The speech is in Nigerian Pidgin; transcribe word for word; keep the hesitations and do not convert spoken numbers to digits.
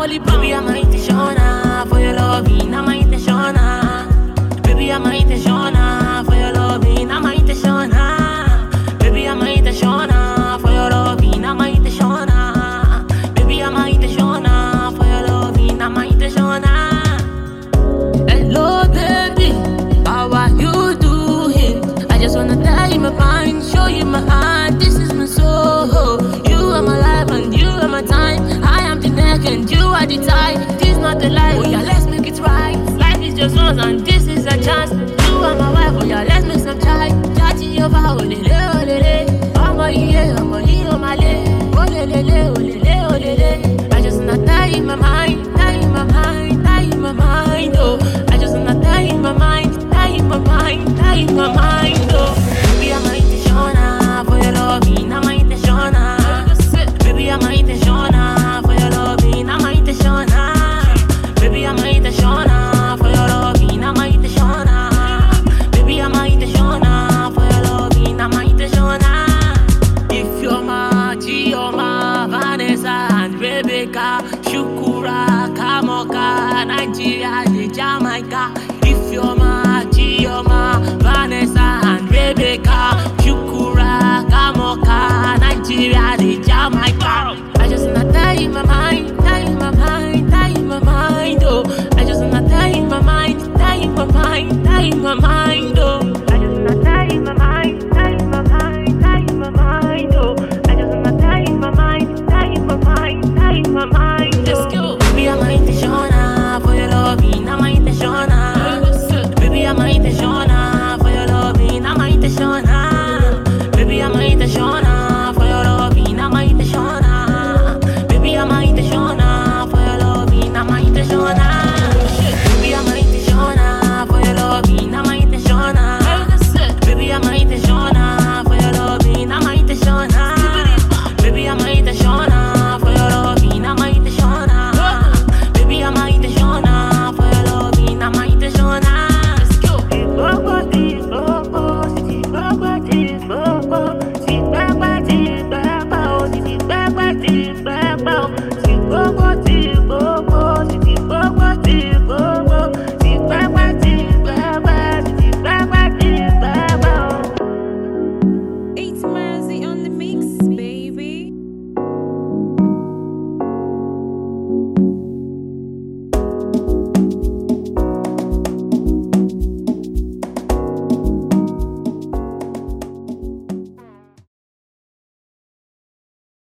only baby, I'm intention for your loving, I'm intention. Baby, I'm intention for your loving, I'm intention. Baby, I'm intention for your loving, I'm intention. Baby, I'm intention for your loving, I'm intention. Hello, baby, how are you doing? I just wanna tell you my mind, show you my heart. This is my soul. You are my life and you are my time. I am the neck and you are the tie. This not a lie. Oh yeah, let's make it right. Life is just once and this is a chance. You are my wife. Oh yeah, let's make some chai. Chatty over, oh lele, oh lele. I'm a yeah, I'm a yeah, I'm a lele. Oh lele, oh lele, oh lele. I just wanna tell you my mind, tell you my mind, tell you my mind. Oh, I just wanna tell you my mind, tell you my mind, tell you my mind. Oh, baby, I'm intention for your loving, I'm intention. Baby, I'm intention for your loving, I'm intention. Baby, I'm intention for your loving, I'm intention. Baby, I'm intention for your loving, I'm intention. If you're my Gioma, Vanessa and Rebecca, Shukura, Kamoka, Nigeria, the Jamaica. If you're my Gioma, Vanessa and Rebecca, Shukura, Kamoka, Nigeria, the Jamaica.